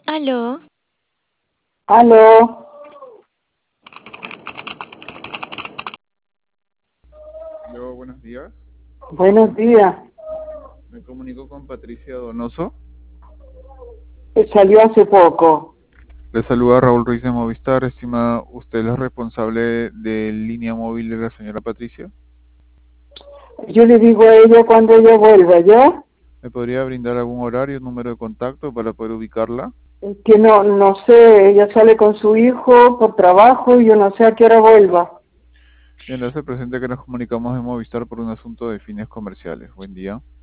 Aló, Aló, Aló, buenos días. buenos días. Me comunico con Patricia Donoso. Salió hace poco. Le saluda Raúl Ruiz de Movistar. Estimada, ¿usted es la responsable de línea móvil de la señora Patricia? Yo le digo a ella cuando ella vuelva, ¿ya? ¿Me podría brindar algún horario, número de contacto para poder ubicarla? Es que no sé, ella sale con su hijo por trabajo y yo no sé a qué hora vuelva. Bien, le hace presente que nos comunicamos de Movistar por un asunto de fines comerciales. Buen día.